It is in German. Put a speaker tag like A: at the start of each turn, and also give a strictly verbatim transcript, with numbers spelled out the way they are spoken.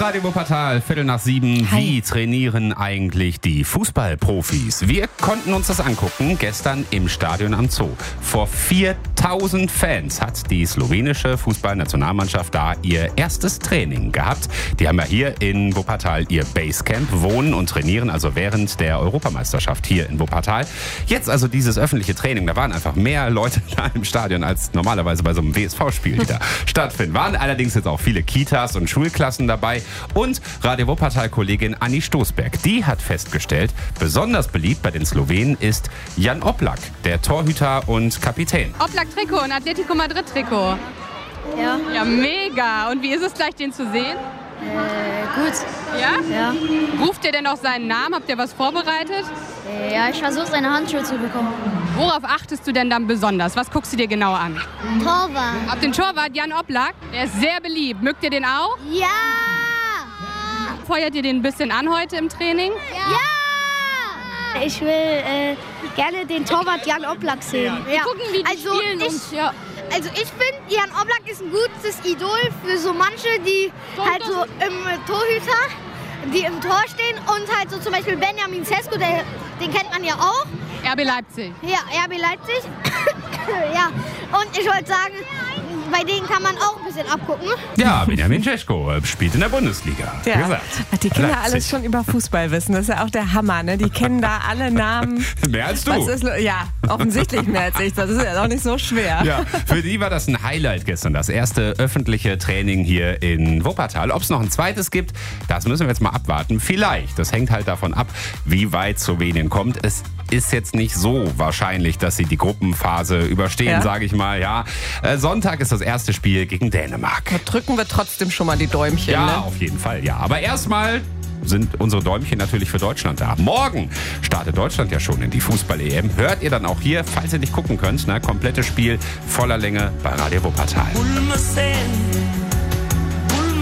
A: Radio Wuppertal, Viertel nach sieben.
B: Hi.
A: Wie trainieren eigentlich die Fußballprofis? Wir konnten uns das angucken gestern im Stadion am Zoo. Vor viertausend Fans hat die slowenische Fußballnationalmannschaft da ihr erstes Training gehabt. Die haben ja hier in Wuppertal ihr Basecamp, wohnen und trainieren also während der Europameisterschaft hier in Wuppertal. Jetzt also dieses öffentliche Training, da waren einfach mehr Leute da im Stadion als normalerweise bei so einem W S V-Spiel, die da stattfinden. Waren allerdings jetzt auch viele Kitas und Schulklassen dabei. Und Radio Wuppertal-Kollegin Anni Stoßberg, die hat festgestellt, besonders beliebt bei den Slowenen ist Jan Oblak, der Torhüter und Kapitän.
C: Oblak-Trikot, ein Atletico Madrid-Trikot.
D: Ja.
C: Ja, mega. Und wie ist es gleich, den zu sehen?
D: Äh, gut.
C: Ja?
D: Ja.
C: Ruft ihr denn auch seinen Namen? Habt ihr was vorbereitet?
D: Äh, ja, ich versuche seine Handschuhe zu bekommen.
C: Worauf achtest du denn dann besonders? Was guckst du dir genau an?
D: Torwart.
C: Auf den Torwart Jan Oblak. Der ist sehr beliebt. Mögt ihr den auch?
D: Ja!
C: Feuert ihr den ein bisschen an heute im Training?
D: Ja! Ich will äh, gerne den Torwart Jan Oblak sehen. Ja.
C: Gucken, wie die
D: Also
C: spielen.
D: ich-
C: und, ja.
D: Also ich finde, Jan Oblak ist ein gutes Idol für so manche, die halt so im äh, Torhüter, die im Tor stehen und halt so zum Beispiel Benjamin Sesko, der, den kennt man ja auch.
C: R B Leipzig.
D: Ja, R B Leipzig. Ja, und ich wollte sagen, bei denen kann man auch ein bisschen abgucken.
A: Ja, Benjamin Šeško spielt in der Bundesliga. Wie
B: Ja.
A: gesagt,
B: Was die Kinder
A: Leipzig.
B: alles schon über Fußball wissen, das ist ja auch der Hammer, ne? Die kennen da alle Namen.
A: Mehr als du.
B: Was ist, lo- ja, offensichtlich mehr als ich. Das ist ja auch nicht so schwer.
A: Ja, für die war das ein Highlight gestern, das erste öffentliche Training hier in Wuppertal. Ob es noch ein zweites gibt, das müssen wir jetzt mal abwarten. Vielleicht, das hängt halt davon ab, wie weit Slowenien kommt. Es ist jetzt nicht so wahrscheinlich, dass sie die Gruppenphase überstehen,
B: Ja.
A: sage ich mal. Ja, Äh, Sonntag ist das erste Spiel gegen Dänemark.
B: Drücken wir trotzdem schon mal die Däumchen.
A: Ja,
B: Ne?
A: auf jeden Fall, ja. Aber erstmal sind unsere Däumchen natürlich für Deutschland da. Morgen startet Deutschland ja schon in die Fußball-E M. Hört ihr dann auch hier, falls ihr nicht gucken könnt, ne, komplettes Spiel voller Länge bei Radio Wuppertal.
E: Ulmer Sand